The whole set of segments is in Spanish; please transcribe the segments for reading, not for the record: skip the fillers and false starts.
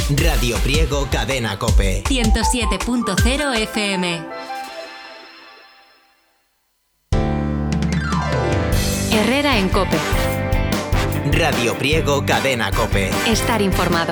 Radio Priego Cadena COPE 107.0 FM. Herrera en COPE. Radio Priego Cadena COPE. Estar informado.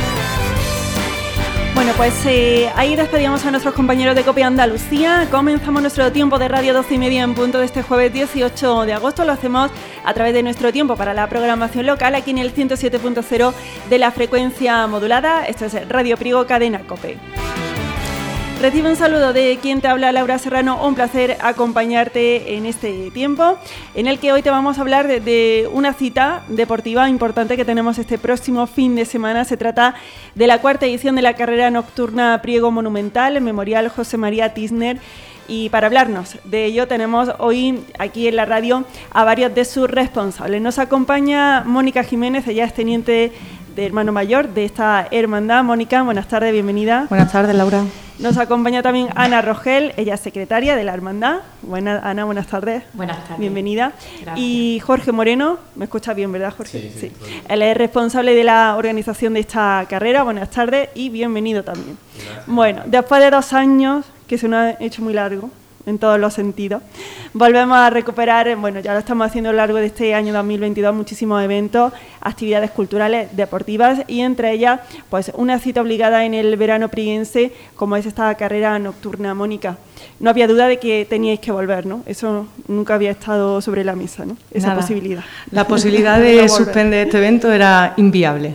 Bueno, pues ahí despedimos a nuestros compañeros de COPE Andalucía. Comenzamos nuestro tiempo de radio 12:30 en punto de este jueves 18 de agosto. Lo hacemos a través de nuestro tiempo para la programación local aquí en el 107.0 de la frecuencia modulada. Esto es Radio Priego Cadena COPE. Recibe un saludo de quien te habla, Laura Serrano. Un placer acompañarte en este tiempo en el que hoy te vamos a hablar de una cita deportiva importante que tenemos este próximo fin de semana. Se trata de la cuarta edición de la carrera nocturna Priego Monumental, el Memorial José María Tisner. Y para hablarnos de ello tenemos hoy aquí en la radio a varios de sus responsables. Nos acompaña Mónica Jiménez, ella es teniente de hermano mayor de esta hermandad. Mónica, buenas tardes, bienvenida. Buenas tardes, Laura. Nos acompaña también Ana Rogel, ella es secretaria de la hermandad. Ana, buenas tardes. Buenas tardes. Bienvenida. Gracias. Y Jorge Moreno, me escuchas bien, ¿verdad, Jorge? Sí. Él es responsable de la organización de esta carrera. Buenas tardes y bienvenido también. Gracias. Bueno, después de 2 años, que se nos ha hecho muy largo en todos los sentidos, volvemos a recuperar, bueno, ya lo estamos haciendo a lo largo de este año 2022, muchísimos eventos, actividades culturales, deportivas y entre ellas, pues una cita obligada en el verano prieguense, como es esta carrera nocturna. Mónica, no había duda de que teníais que volver, ¿no? Eso nunca había estado sobre la mesa, ¿no? Esa Nada. posibilidad. La posibilidad de suspender este evento era inviable.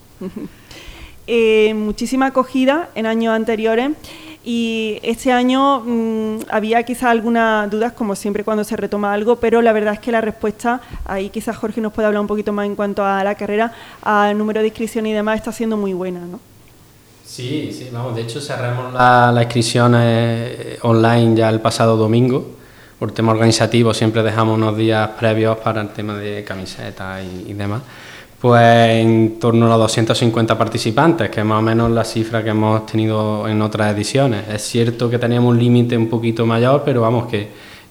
Muchísima acogida en años anteriores. Y este año había quizás algunas dudas, como siempre cuando se retoma algo, pero la verdad es que la respuesta, ahí quizás Jorge nos puede hablar un poquito más en cuanto a la carrera, al número de inscripciones y demás, está siendo muy buena, ¿no? Sí, vamos, de hecho cerramos la inscripción online ya el pasado domingo. Por tema organizativo siempre dejamos unos días previos para el tema de camisetas y demás. Pues en torno a los 250 participantes, que es más o menos la cifra que hemos tenido en otras ediciones. Es cierto que teníamos un límite un poquito mayor, pero vamos, que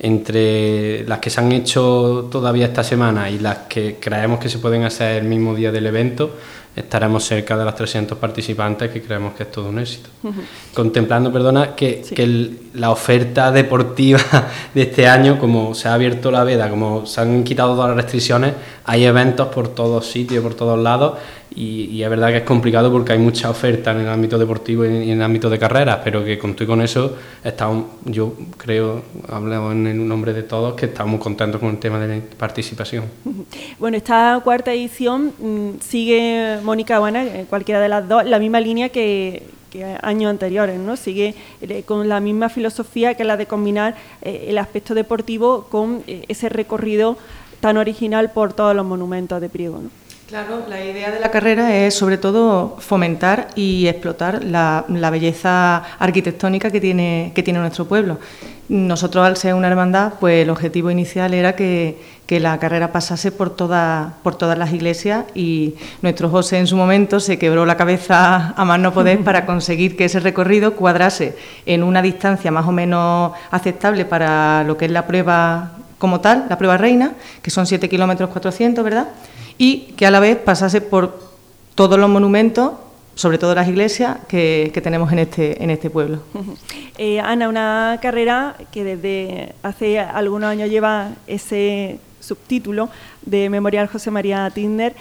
entre las que se han hecho todavía esta semana y las que creemos que se pueden hacer el mismo día del evento, estaremos cerca de los 300 participantes, que creemos que es todo un éxito. Contemplando, que la oferta deportiva de este año, como se ha abierto la veda, como se han quitado todas las restricciones, hay eventos por todos sitios, por todos lados, y es verdad que es complicado porque hay mucha oferta en el ámbito deportivo y en el ámbito de carreras, pero que con eso estamos, yo creo, hablamos en el nombre de todos, que estamos muy contentos con el tema de la participación. Bueno, esta cuarta edición sigue, Mónica, bueno, cualquiera de las dos, la misma línea que años anteriores, ¿no? Sigue con la misma filosofía, que es la de combinar el aspecto deportivo con ese recorrido tan original por todos los monumentos de Priego, ¿no? Claro, la idea de la carrera es sobre todo fomentar y explotar la belleza arquitectónica que tiene nuestro pueblo. Nosotros, al ser una hermandad, pues el objetivo inicial era que la carrera pasase por todas las iglesias, y nuestro José en su momento se quebró la cabeza a más no poder para conseguir que ese recorrido cuadrase en una distancia más o menos aceptable para lo que es la prueba como tal, la prueba reina, que son 7 kilómetros 400, ¿verdad? Y que a la vez pasase por todos los monumentos, sobre todo las iglesias que tenemos en este pueblo. Ana, una carrera que desde hace algunos años lleva ese subtítulo de Memorial José María Tisner,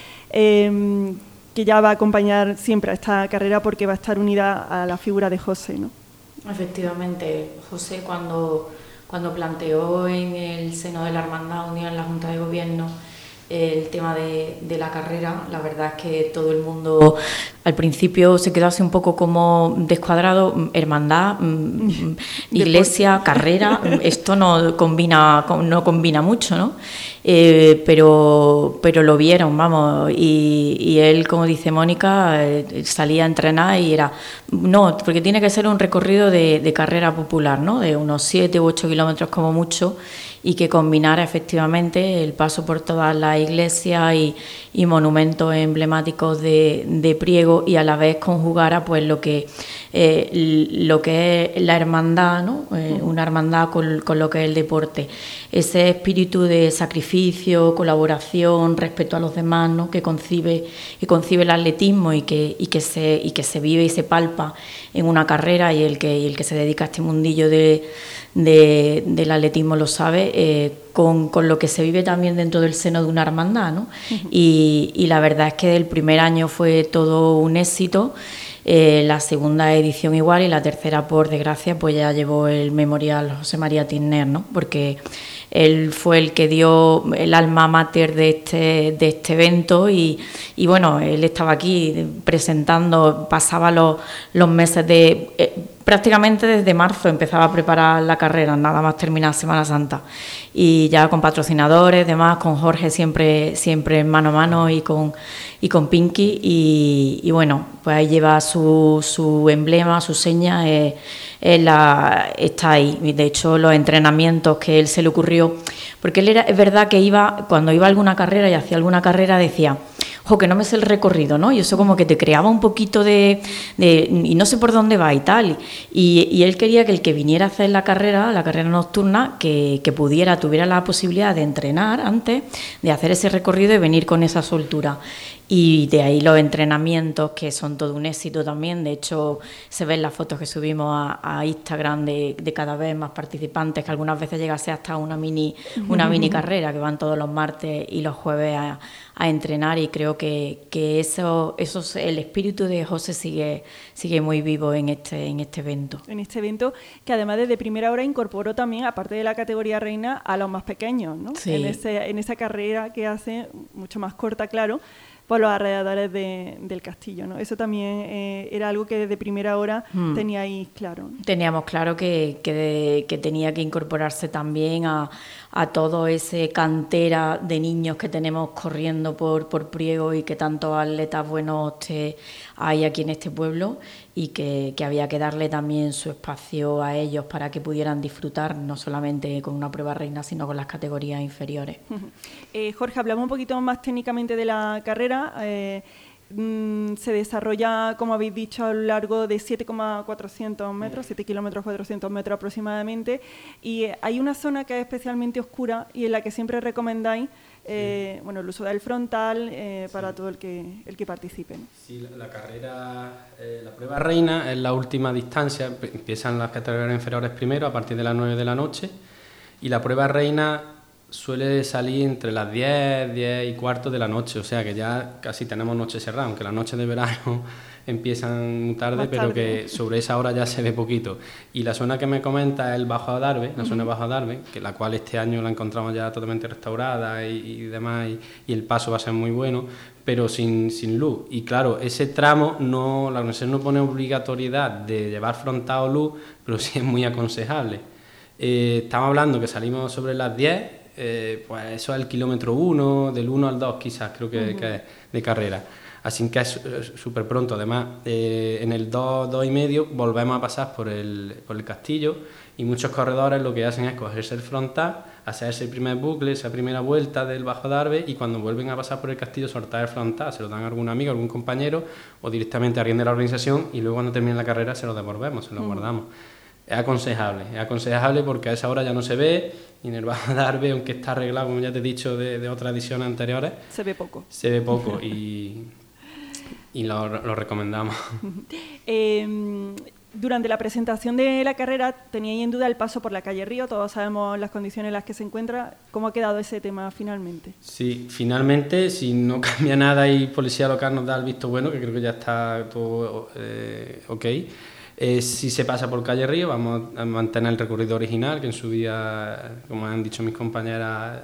que ya va a acompañar siempre a esta carrera porque va a estar unida a la figura de José, ¿no? Efectivamente, José cuando planteó en el seno de la Hermandad Unida en la Junta de Gobierno el tema de la carrera, la verdad es que todo el mundo al principio se quedó así un poco como descuadrado. Hermandad, iglesia, carrera, esto no combina mucho, ¿no? Pero lo vieron, vamos, y él, como dice Mónica, salía a entrenar y era, no, porque tiene que ser un recorrido de carrera popular, ¿no? De unos 7 u 8 kilómetros como mucho, y que combinara efectivamente el paso por todas las iglesias y monumentos emblemáticos de Priego, y a la vez conjugara pues lo que es la hermandad, ¿no? Una hermandad con lo que es el deporte, ese espíritu de sacrificio, colaboración, respeto a los demás, ¿no? que concibe el atletismo y que se vive y se palpa en una carrera, y el que se dedica a este mundillo del atletismo lo sabe, con lo que se vive también dentro del seno de una hermandad, ¿no? Y la verdad es que el primer año fue todo un éxito, la segunda edición igual, y la tercera, por desgracia, pues ya llevó el memorial José María Tirner, ¿no? Porque él fue el que dio el alma mater de este evento, y bueno, él estaba aquí presentando, pasaba los meses prácticamente desde marzo empezaba a preparar la carrera, nada más terminar Semana Santa, y ya con patrocinadores, demás, con Jorge siempre mano a mano, y con Pinky, y bueno, pues ahí lleva su emblema, su seña, está ahí. De hecho, los entrenamientos que él se le ocurrió, porque él es verdad que cuando iba a alguna carrera y hacía alguna carrera, decía: ojo, que no me sé el recorrido, ¿no? Y eso como que te creaba un poquito de y no sé por dónde va y tal. Y él quería que el que viniera a hacer la carrera nocturna, que tuviera la posibilidad de entrenar antes, de hacer ese recorrido y venir con esa soltura. Y de ahí los entrenamientos, que son todo un éxito también. De hecho, se ven las fotos que subimos a Instagram de cada vez más participantes, que algunas veces llega a ser hasta una mini carrera, que van todos los martes y los jueves a entrenar, y creo que eso el espíritu de José sigue muy vivo en este evento. En este evento, que además desde primera hora incorporó también, aparte de la categoría reina, a los más pequeños, ¿no? Sí. En esa carrera que hace, mucho más corta, claro, por los alrededores del castillo, ¿no? Eso también era algo que desde primera hora teníais claro, ¿no? Teníamos claro que tenía que incorporarse también a todo ese cantera de niños que tenemos corriendo por Priego, y que tantos atletas buenos hay aquí en este pueblo, y que había que darle también su espacio a ellos para que pudieran disfrutar, no solamente con una prueba reina, sino con las categorías inferiores. Jorge, hablamos un poquito más técnicamente de la carrera. Se desarrolla, como habéis dicho, a lo largo de 7,400 metros, 7 kilómetros 400 metros aproximadamente, y hay una zona que es especialmente oscura y en la que siempre recomendáis el uso del frontal para todo el que participe, ¿no? Sí, la carrera, la prueba reina es la última distancia, empiezan las categorías inferiores primero a partir de las 9 de la noche, y la prueba reina suele salir entre las 10 y cuarto de la noche, o sea que ya casi tenemos noche cerrada, aunque las noches de verano empiezan muy tarde, pero que sobre esa hora ya se ve poquito. Y la zona que me comenta es el Bajo Adarve, la zona de Bajo Adarve, que la cual este año la encontramos ya totalmente restaurada y demás, y el paso va a ser muy bueno, pero sin luz. Y claro, ese tramo la organización no pone obligatoriedad de llevar frontal o luz, pero sí es muy aconsejable. Estamos hablando que salimos sobre las 10, pues eso es el kilómetro 1, del 1 al 2 quizás, creo que es de carrera. Así que es súper pronto. Además, en el 2 y medio volvemos a pasar por el castillo, y muchos corredores lo que hacen es cogerse el frontal, hacerse el primer bucle, esa primera vuelta del Bajo Adarve, y cuando vuelven a pasar por el castillo soltar el frontal, se lo dan a algún amigo, a algún compañero, o directamente a alguien de la organización, y luego cuando termine la carrera se lo devolvemos, se lo guardamos. Es aconsejable porque a esa hora ya no se ve, y en el Bajo Adarve, aunque está arreglado, como ya te he dicho, de otras ediciones anteriores, se ve poco y lo recomendamos. Durante la presentación de la carrera teníais en duda el paso por la calle Río, todos sabemos las condiciones en las que se encuentra. ¿Cómo ha quedado ese tema finalmente? Sí, finalmente, si no cambia nada y Policía Local nos da el visto bueno, que creo que ya está todo ok, si se pasa por calle Río vamos a mantener el recorrido original, que en su día, como han dicho mis compañeras,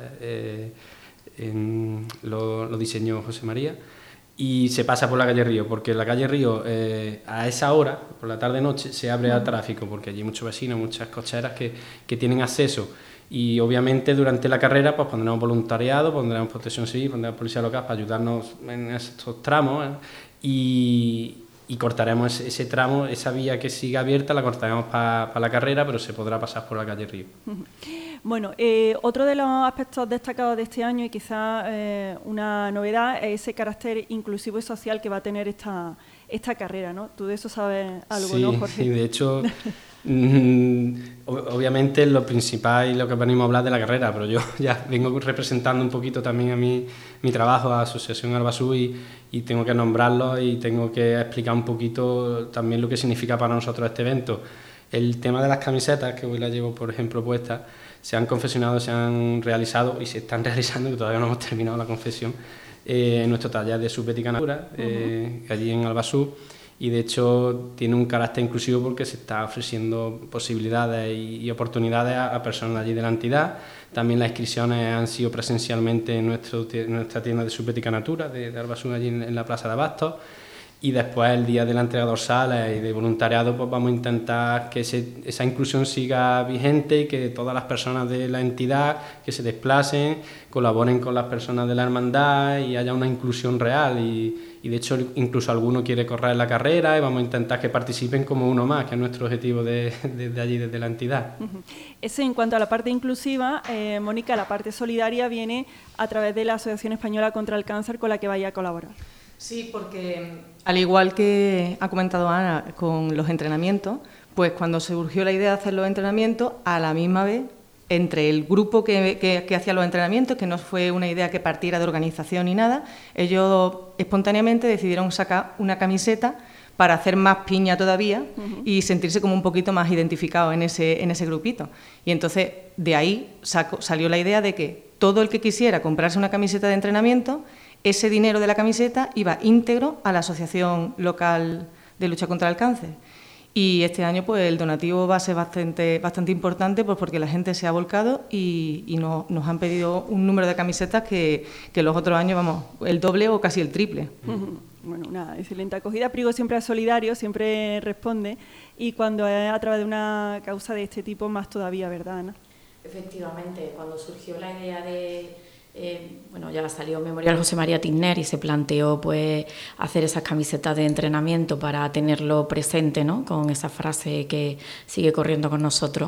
lo diseñó José María. Y se pasa por la calle Río, porque la calle Río a esa hora, por la tarde-noche, se abre al tráfico, porque allí hay muchos vecinos, muchas cocheras que tienen acceso. Y obviamente durante la carrera pues pondremos voluntariado, pondremos protección civil, pondremos policía local para ayudarnos en estos tramos, y cortaremos ese tramo, esa vía que siga abierta la cortaremos para la carrera, pero se podrá pasar por la calle Río. Bueno, otro de los aspectos destacados de este año y quizás una novedad es ese carácter inclusivo y social que va a tener esta carrera, ¿no? Tú de eso sabes algo, sí, ¿no, Jorge? Sí, de hecho, obviamente lo principal y lo que venimos a hablar de la carrera, pero yo ya vengo representando un poquito también a mi trabajo a Asociación Arbasú y tengo que nombrarlo y tengo que explicar un poquito también lo que significa para nosotros este evento. El tema de las camisetas, que hoy las llevo, por ejemplo, puestas, se han confeccionado, se han realizado y se están realizando, que todavía no hemos terminado la confección, en nuestro taller de Subética Natura, allí en Albasú, y de hecho tiene un carácter inclusivo porque se está ofreciendo posibilidades y oportunidades a personas allí de la entidad. También las inscripciones han sido presencialmente en nuestra tienda de Subética Natura, de Albasú, allí en la Plaza de Abastos. Y después, el día de la entrega dorsales y de voluntariado, pues vamos a intentar que esa inclusión siga vigente y que todas las personas de la entidad que se desplacen colaboren con las personas de la hermandad y haya una inclusión real. Y de hecho, incluso alguno quiere correr la carrera y vamos a intentar que participen como uno más, que es nuestro objetivo desde allí, desde la entidad. Ese, en cuanto a la parte inclusiva, Mónica, la parte solidaria viene a través de la Asociación Española contra el Cáncer, con la que vaya a colaborar. Sí, porque al igual que ha comentado Ana con los entrenamientos, pues cuando surgió la idea de hacer los entrenamientos, a la misma vez, entre el grupo que hacía los entrenamientos, que no fue una idea que partiera de organización ni nada, ellos espontáneamente decidieron sacar una camiseta para hacer más piña todavía y sentirse como un poquito más identificados en ese grupito. Y entonces de ahí salió la idea de que todo el que quisiera comprarse una camiseta de entrenamiento, ese dinero de la camiseta iba íntegro a la Asociación Local de Lucha contra el Cáncer. Y este año pues el donativo va a ser bastante importante, pues porque la gente se ha volcado y nos han pedido un número de camisetas que los otros años, vamos, el doble o casi el triple. Bueno, una excelente acogida. Priego siempre es solidario, siempre responde, y cuando es a través de una causa de este tipo, más todavía, ¿verdad, Ana? Efectivamente, cuando surgió la idea de... ya salió Memorial José María Tigner y se planteó pues hacer esas camisetas de entrenamiento para tenerlo presente, ¿no? Con esa frase que sigue corriendo con nosotros.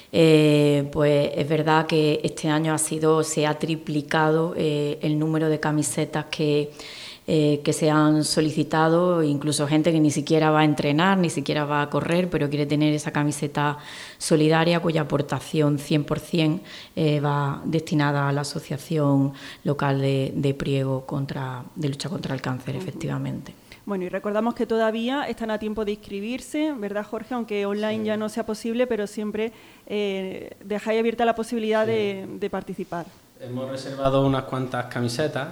Pues es verdad que este año se ha triplicado el número de camisetas que se han solicitado, incluso gente que ni siquiera va a entrenar, ni siquiera va a correr, pero quiere tener esa camiseta solidaria cuya aportación 100% va destinada a la Asociación Local de Priego de Lucha contra el Cáncer, efectivamente. Bueno, y recordamos que todavía están a tiempo de inscribirse, ¿verdad, Jorge? Aunque online ya no sea posible, pero siempre dejáis abierta la posibilidad de participar. Hemos reservado unas cuantas camisetas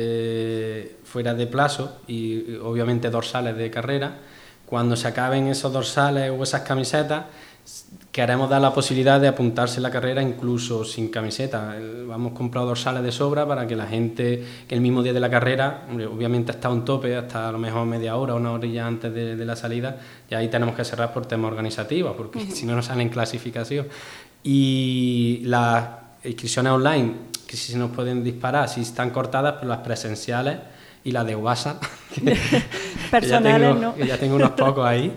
fuera de plazo y obviamente dorsales de carrera. Cuando se acaben esos dorsales o esas camisetas, queremos dar la posibilidad de apuntarse en la carrera incluso sin camiseta. Hemos comprado dorsales de sobra para que la gente, que el mismo día de la carrera, obviamente hasta un tope, hasta a lo mejor media hora, una horilla antes de la salida, y ahí tenemos que cerrar por temas organizativos, porque si no nos sale en clasificación. Y las inscripciones online, que si se nos pueden disparar, si están cortadas, pues las presenciales y las de WhatsApp, personales, ¿no? Que ya tengo unos pocos ahí,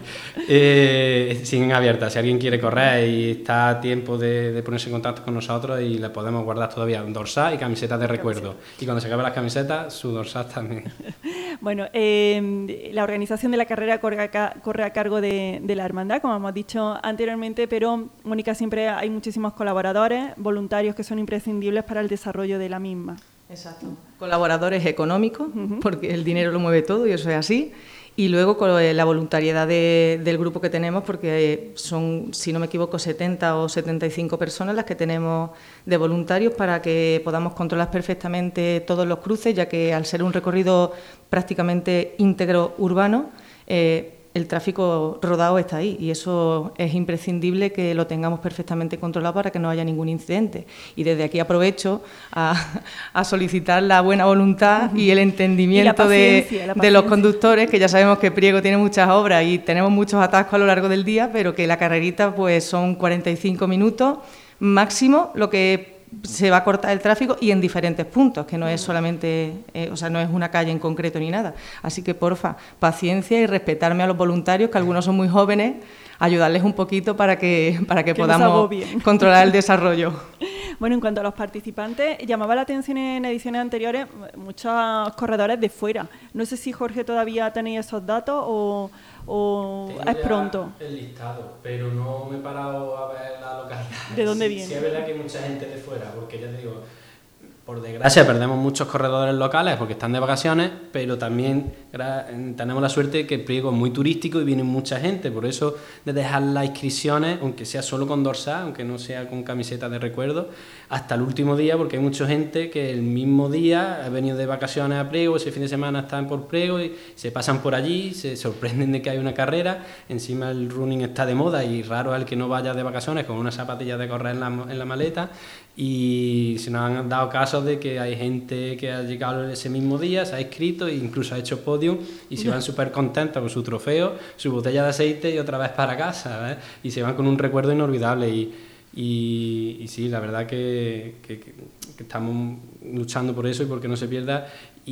siguen abiertas. Si alguien quiere correr y está a tiempo de ponerse en contacto con nosotros, y le podemos guardar todavía un dorsal y camisetas de recuerdo. Y cuando se acaben las camisetas, su dorsal también. Bueno, la organización de la carrera corre a cargo de la hermandad, como hemos dicho anteriormente, pero, Mónica, siempre hay muchísimos colaboradores, voluntarios que son imprescindibles para el desarrollo de la misma. Exacto. Colaboradores económicos, porque el dinero lo mueve todo y eso es así. Y luego con la voluntariedad del grupo que tenemos, porque son, si no me equivoco, 70 o 75 personas las que tenemos de voluntarios para que podamos controlar perfectamente todos los cruces, ya que al ser un recorrido prácticamente íntegro urbano, el tráfico rodado está ahí y eso es imprescindible que lo tengamos perfectamente controlado para que no haya ningún incidente. Y desde aquí aprovecho a solicitar la buena voluntad y el entendimiento de los conductores, que ya sabemos que Priego tiene muchas obras y tenemos muchos atascos a lo largo del día, pero que la carrerita pues son 45 minutos máximo lo que se va a cortar el tráfico, y en diferentes puntos, que no es solamente, no es una calle en concreto ni nada. Así que, porfa, paciencia y respetarme a los voluntarios, que algunos son muy jóvenes, ayudarles un poquito para que podamos controlar el desarrollo. Bueno, en cuanto a los participantes, llamaba la atención en ediciones anteriores muchos corredores de fuera. No sé si, Jorge, todavía tenéis esos datos o es pronto. El listado, pero no me he parado a ver la localidad. ¿De dónde viene? Sí, es verdad que hay mucha gente de fuera, porque ya te digo, por desgracia perdemos muchos corredores locales porque están de vacaciones, pero también tenemos la suerte de que el Priego es muy turístico y viene mucha gente, por eso de dejar las inscripciones, aunque sea solo con dorsal, aunque no sea con camiseta de recuerdo, hasta el último día, porque hay mucha gente que el mismo día ha venido de vacaciones a Priego, ese fin de semana están por Priego y se pasan por allí, se sorprenden de que hay una carrera, encima el running está de moda y raro es el que no vaya de vacaciones con unas zapatillas de correr en la maleta, y se nos han dado casos de que hay gente que ha llegado ese mismo día, se ha inscrito e incluso ha hecho podium y se van súper contentos con su trofeo, su botella de aceite y otra vez para casa, ¿eh? Y se van con un recuerdo inolvidable y sí, la verdad que estamos luchando por eso y porque no se pierda,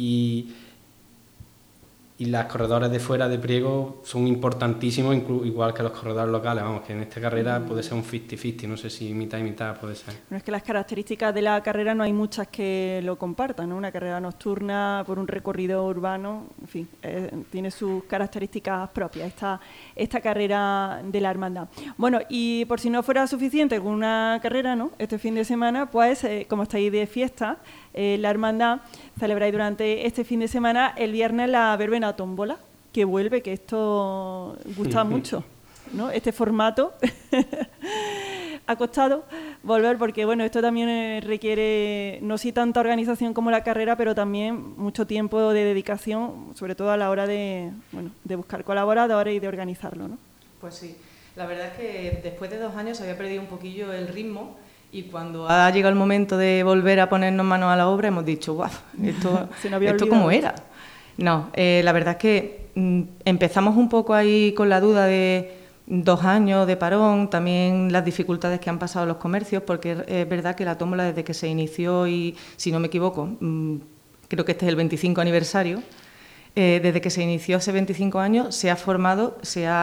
y las corredores de fuera de Priego son importantísimos, igual que los corredores locales, vamos, que en esta carrera puede ser un 50-50, no sé si mitad y mitad puede ser. No, es que las características de la carrera no hay muchas que lo compartan, ¿no? Una carrera nocturna por un recorrido urbano, en fin, tiene sus características propias esta carrera de la hermandad. Bueno, y por si no fuera suficiente con una carrera, ¿no?, este fin de semana, pues como estáis de fiesta, la hermandad celebráis durante este fin de semana el viernes la verbena tómbola, que vuelve, que esto gusta mucho, ¿no? Este formato ha costado volver porque, bueno, esto también requiere no sí tanta organización como la carrera, pero también mucho tiempo de dedicación, sobre todo a la hora de buscar colaboradores y de organizarlo, ¿no? Pues sí, la verdad es que después de 2 años había perdido un poquillo el ritmo. Y cuando ha llegado el momento de volver a ponernos manos a la obra, hemos dicho, ¡guau! ¿Esto cómo era? No, la verdad es que empezamos un poco ahí con la duda de 2 años de parón, también las dificultades que han pasado los comercios, porque es verdad que la tómbola desde que se inició, y si no me equivoco, creo que este es el 25 aniversario, desde que se inició hace 25 años se ha formado,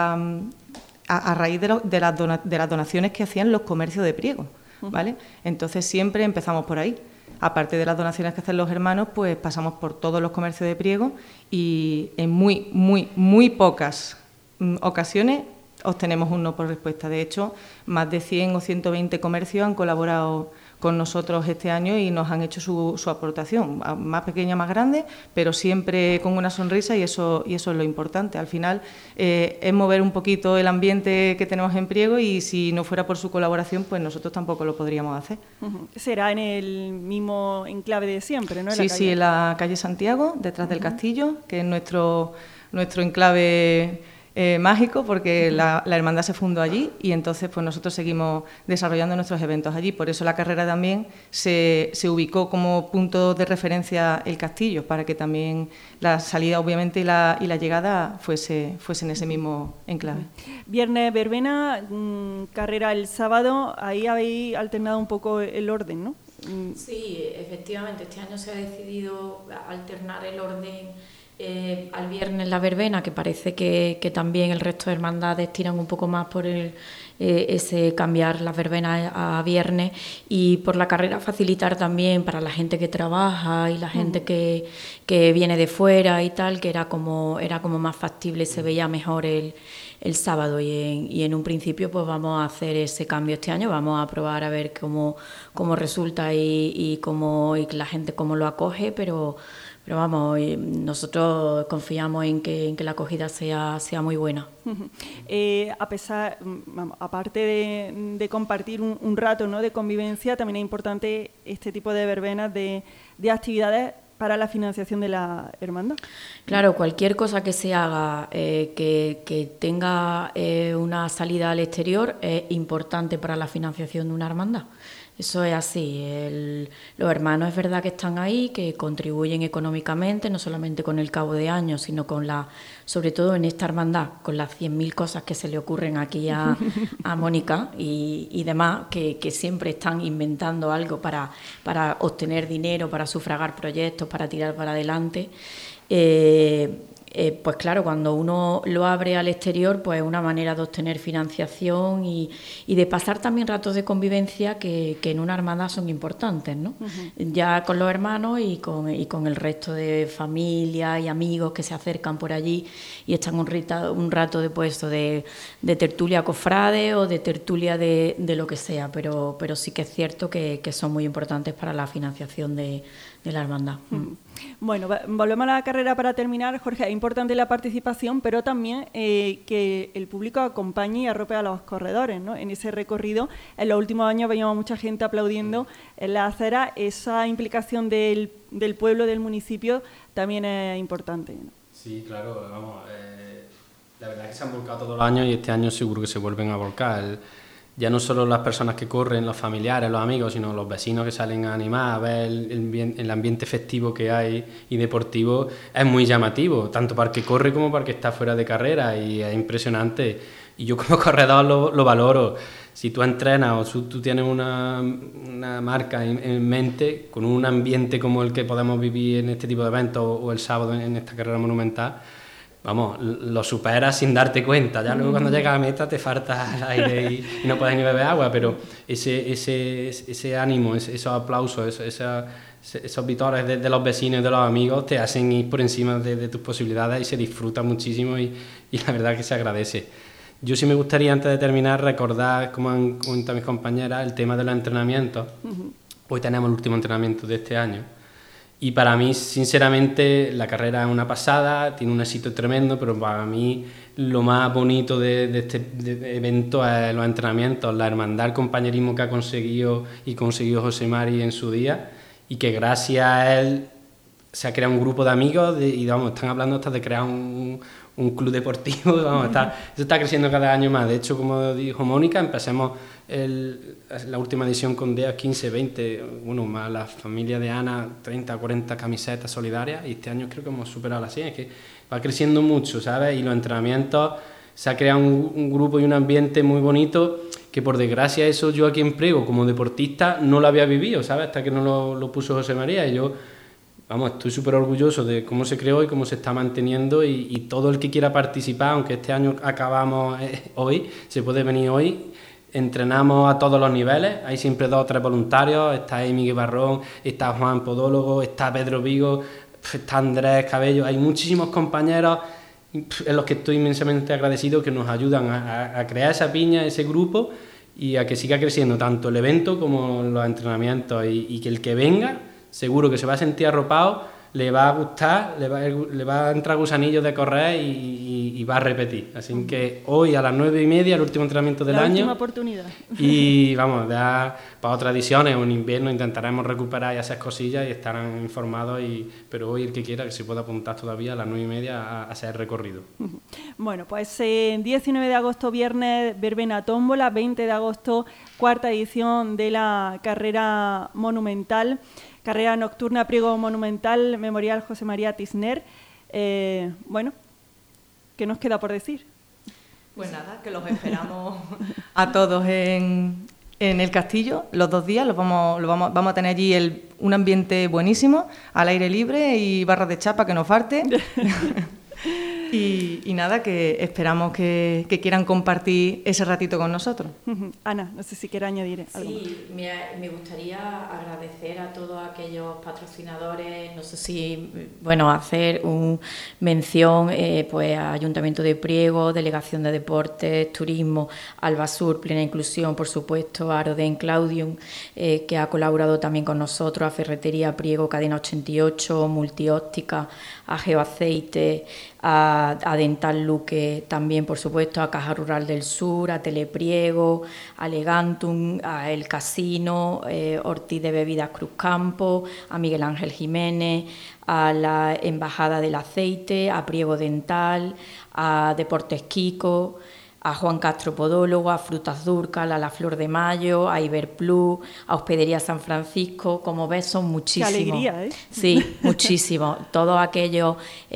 a raíz de las donaciones que hacían los comercios de Priego. ¿Vale? Entonces siempre empezamos por ahí. Aparte de las donaciones que hacen los hermanos, pues pasamos por todos los comercios de Priego y en muy pocas ocasiones obtenemos un no por respuesta. De hecho, más de 100 o 120 comercios han colaborado con nosotros este año y nos han hecho su aportación, más pequeña, más grande, pero siempre con una sonrisa, y eso es lo importante. Al final es mover un poquito el ambiente que tenemos en Priego, y si no fuera por su colaboración, pues nosotros tampoco lo podríamos hacer. Será en el mismo enclave de siempre, ¿no? Sí, en la calle Santiago, detrás del castillo, que es nuestro enclave mágico, porque la hermandad se fundó allí, y entonces pues nosotros seguimos desarrollando nuestros eventos allí. Por eso la carrera también se ubicó como punto de referencia el castillo, para que también la salida obviamente y la llegada fuese en ese mismo enclave. Viernes verbena, carrera el sábado, ahí habéis alternado un poco el orden, ¿no? Sí, efectivamente, este año se ha decidido alternar el orden. Al viernes la verbena, que parece que también el resto de hermandades tiran un poco más por ese cambiar las verbenas a viernes, y por la carrera facilitar también para la gente que trabaja y la gente que viene de fuera y tal, que era como más factible, se veía mejor el sábado, y en un principio pues vamos a hacer ese cambio este año, vamos a probar a ver cómo resulta y la gente cómo lo acoge, pero vamos, nosotros confiamos en que la acogida sea muy buena. Aparte de compartir un rato, ¿no?, de convivencia, también es importante este tipo de verbenas, de actividades para la financiación de la hermandad. Claro, cualquier cosa que se haga que tenga una salida al exterior es importante para la financiación de una hermandad. Eso es así. Los hermanos es verdad que están ahí, que contribuyen económicamente, no solamente con el cabo de año, sino sobre todo en esta hermandad, con las 100.000 cosas que se le ocurren aquí a Mónica y demás, que siempre están inventando algo para obtener dinero, para sufragar proyectos, para tirar para adelante. pues claro, cuando uno lo abre al exterior, pues es una manera de obtener financiación y de pasar también ratos de convivencia que en una hermandad son importantes, ¿no? Ya con los hermanos y con el resto de familia y amigos que se acercan por allí y echan un rato de tertulia cofrade o de tertulia de lo que sea, pero sí que es cierto que son muy importantes para la financiación de la hermandad. Bueno, volvemos a la carrera para terminar. Jorge, es importante la participación, pero también que el público acompañe y arrope a los corredores, ¿no? En ese recorrido, en los últimos años veíamos mucha gente aplaudiendo en la acera. Esa implicación del pueblo, del municipio, también es importante, ¿no? Sí, claro, vamos, la verdad es que se han volcado todos los años y este año seguro que se vuelven a volcar. Ya no solo las personas que corren, los familiares, los amigos, sino los vecinos que salen a animar, a ver el ambiente festivo que hay y deportivo, es muy llamativo, tanto para el que corre como para el que está fuera de carrera, y es impresionante. Y yo como corredor lo valoro. Si tú entrenas o tú tienes una marca en mente, con un ambiente como el que podemos vivir en este tipo de eventos o el sábado en esta carrera monumental, vamos, lo superas sin darte cuenta. Ya luego cuando llegas a meta te falta el aire y no puedes ni beber agua, pero ese ánimo, esos aplausos, esos vitores de los vecinos y de los amigos te hacen ir por encima de tus posibilidades y se disfruta muchísimo y la verdad que se agradece. Yo sí me gustaría, antes de terminar, recordar, como han comentado mis compañeras, el tema de los entrenamientos. Hoy tenemos el último entrenamiento de este año. Y para mí, sinceramente, la carrera es una pasada, tiene un éxito tremendo, pero para mí lo más bonito de este evento es los entrenamientos, la hermandad, el compañerismo que ha conseguido José Mari en su día, y que gracias a él se ha creado un grupo de amigos y vamos, están hablando hasta de crear un club deportivo, vamos, eso está creciendo cada año más. De hecho, como dijo Mónica, empecemos la última edición con 10, 15, 20, bueno, más la familia de Ana, 30, 40 camisetas solidarias, y este año creo que hemos superado las 100, es que va creciendo mucho, ¿sabes? Y los entrenamientos, se ha creado un grupo y un ambiente muy bonito, que por desgracia eso yo aquí en Priego, como deportista, no lo había vivido, ¿sabes? Hasta que no lo puso José María, y yo... Vamos, estoy súper orgulloso de cómo se creó y cómo se está manteniendo, y todo el que quiera participar, aunque este año acabamos hoy, se puede venir hoy. Entrenamos a todos los niveles, hay siempre 2 o 3 voluntarios, está Emi Guibarrón, está Juan Podólogo, está Pedro Vigo, está Andrés Cabello, hay muchísimos compañeros en los que estoy inmensamente agradecido, que nos ayudan a crear esa piña, ese grupo, y a que siga creciendo tanto el evento como los entrenamientos, y que el que venga seguro que se va a sentir arropado, le va a gustar, le va a entrar gusanillos de correr y va a repetir. Así que hoy a las 9:30, el último entrenamiento del año. La última oportunidad. Y vamos, ya para otras ediciones o en invierno intentaremos recuperar y hacer cosillas y estarán informados. Pero hoy el que quiera que se pueda apuntar todavía a las 9:30 a hacer el recorrido. Bueno, pues 19 de agosto, viernes, verbena tómbola, 20 de agosto, 4ª edición de la carrera monumental. Carrera nocturna Priego Monumental, Memorial José María Tisner. Bueno, ¿qué nos queda por decir? Pues nada, que los esperamos a todos en el castillo los 2 días. Vamos a tener allí un ambiente buenísimo, al aire libre y barras de chapa que no falte. Y nada, que esperamos que quieran compartir ese ratito con nosotros. Ana, no sé si quiere añadir algo. Sí, me gustaría agradecer a todos aquellos patrocinadores, no sé si, bueno, hacer una mención pues a Ayuntamiento de Priego, Delegación de Deportes, Turismo, Albasur, Plena Inclusión, por supuesto, a Aroden Claudium, que ha colaborado también con nosotros, a Ferretería Priego, Cadena 88, Multióptica, a Geoaceite, a Dental Luque también, por supuesto, a Caja Rural del Sur, a Telepriego, a Legantum, a El Casino, Ortiz de Bebidas Cruzcampo, a Miguel Ángel Jiménez, a la Embajada del Aceite, a Priego Dental, a Deportes Kiko, a Juan Castro Podólogo, a Frutas Durcal, a La Flor de Mayo, a Iberplus, a Hospedería San Francisco. Como ves, son muchísimos. ¡Qué alegría, eh! Sí, muchísimos. Todos aquellos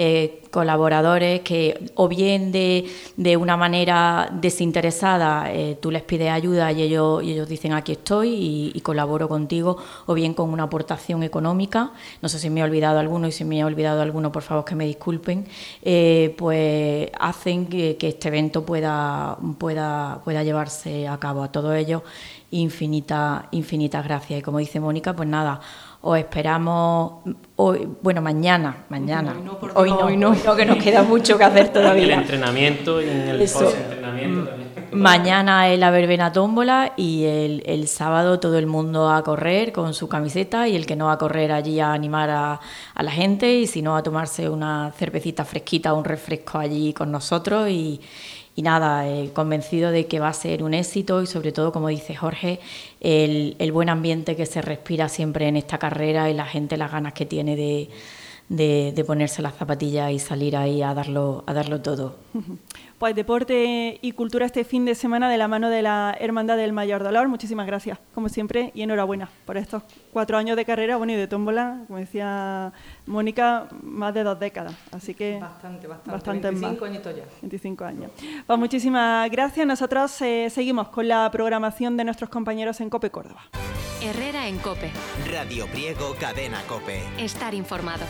colaboradores que o bien de una manera desinteresada tú les pides ayuda y ellos dicen aquí estoy y colaboro contigo, o bien con una aportación económica. No sé si me he olvidado alguno, y si me he olvidado alguno, por favor que me disculpen. Pues hacen que este evento pueda llevarse a cabo. A todos ellos infinitas gracias. Y como dice Mónica, pues nada, os esperamos hoy, bueno, mañana. Hoy no, que nos queda mucho que hacer todavía. En el entrenamiento y en el post-entrenamiento también. Mañana es la verbena tómbola y el sábado todo el mundo a correr con su camiseta, y el que no va a correr allí a animar a la gente, y si no a tomarse una cervecita fresquita o un refresco allí con nosotros. Y nada, convencido de que va a ser un éxito, y sobre todo, como dice Jorge, el buen ambiente que se respira siempre en esta carrera, y la gente las ganas que tiene de ponerse las zapatillas y salir ahí a darlo todo. Pues deporte y cultura este fin de semana de la mano de la Hermandad del Mayor Dolor. Muchísimas gracias, como siempre, y enhorabuena por estos 4 años de carrera, bueno, y de tómbola, como decía Mónica, más de 2 décadas, así que bastante 25 añitos ya. 25 años. Pues muchísimas gracias. Nosotros seguimos con la programación de nuestros compañeros en COPE Córdoba. Herrera en COPE. Radio Priego, Cadena COPE. Estar informado.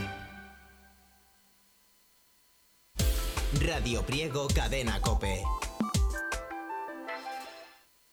Radio Priego, Cadena COPE.